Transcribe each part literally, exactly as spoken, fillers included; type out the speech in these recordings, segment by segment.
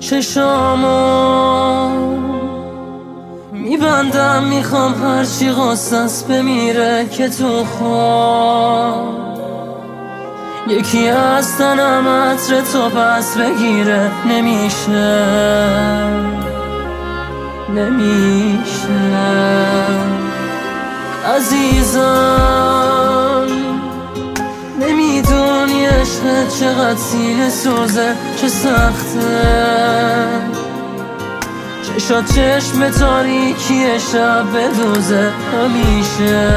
چشامو میبندم، میخوام هرچی قصص بمیره که تو خواب یکی از تنم عطر تو پس بگیره. نمیشه نمیشه عزیزم، نمیدونی عشقت چقدر سینه سوزه، چه سخته چشات چشم تاریکی شب بدوزه. همیشه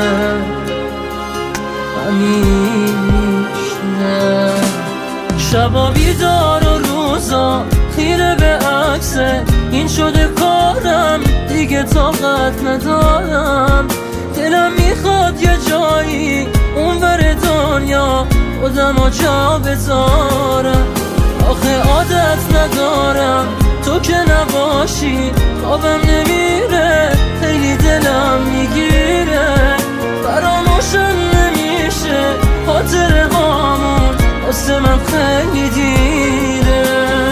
همیشه شبا بیدار و روزا خیره به عکسه، این شده کارم دیگه طاقت ندارم. دلم میخواد یه جایی اونور دنیا خودمو جا بذارم، آخه عادت ندارم تو که نباشی خوابم نمیره، خیلی دلم میگیره، فراموشم نمیشه خاطره هامون، واسه من خیلی دیره.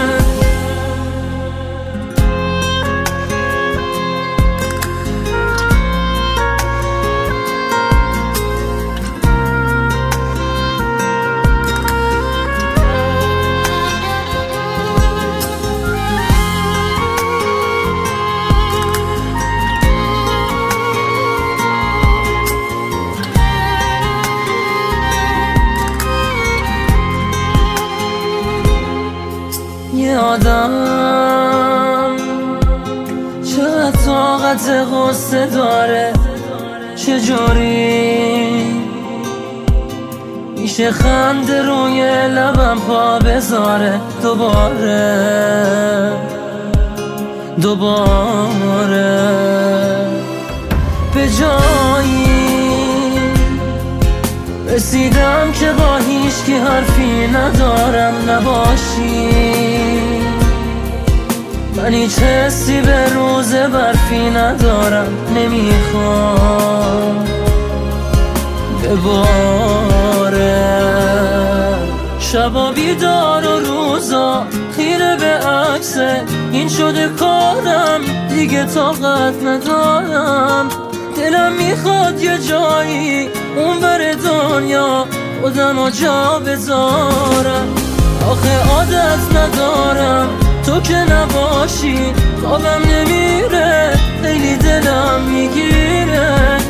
یه آدم چقدر طاقت غصه داره، چجوری میشه خنده روی لبم پا بذاره دوباره دوباره به جایی رسیدم که با هیچکی حرفی ندارم نباشی، من هیچ حسی به روز برفی ندارم، نمیخوام بباره. شبا بیدار و روزا خیره به عکسه، این شده کارم دیگه طاقت ندارم. دلم میخواد یه جایی اونور دنیا خودمو جا بذارم، آخه عادت ندارم تو که نباشی خوابم نمیره، خیلی دلم میگیره،